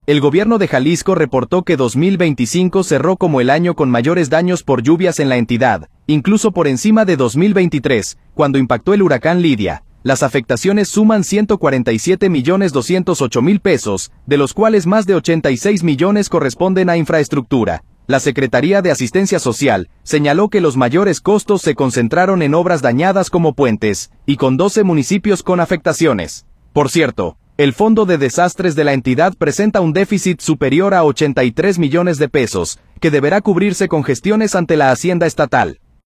El gobierno de Jalisco reportó que 2025 cerró como el año con mayores daños por lluvias en la entidad, incluso por encima de 2023, cuando impactó el huracán Lidia. Las afectaciones suman 147.208.000 pesos, de los cuales más de 86 millones corresponden a infraestructura. La Secretaría de Asistencia Social señaló que los mayores costos se concentraron en obras dañadas como puentes, y con 12 municipios con afectaciones. Por cierto, el Fondo de Desastres de la entidad presenta un déficit superior a 83 millones de pesos, que deberá cubrirse con gestiones ante la Hacienda Estatal.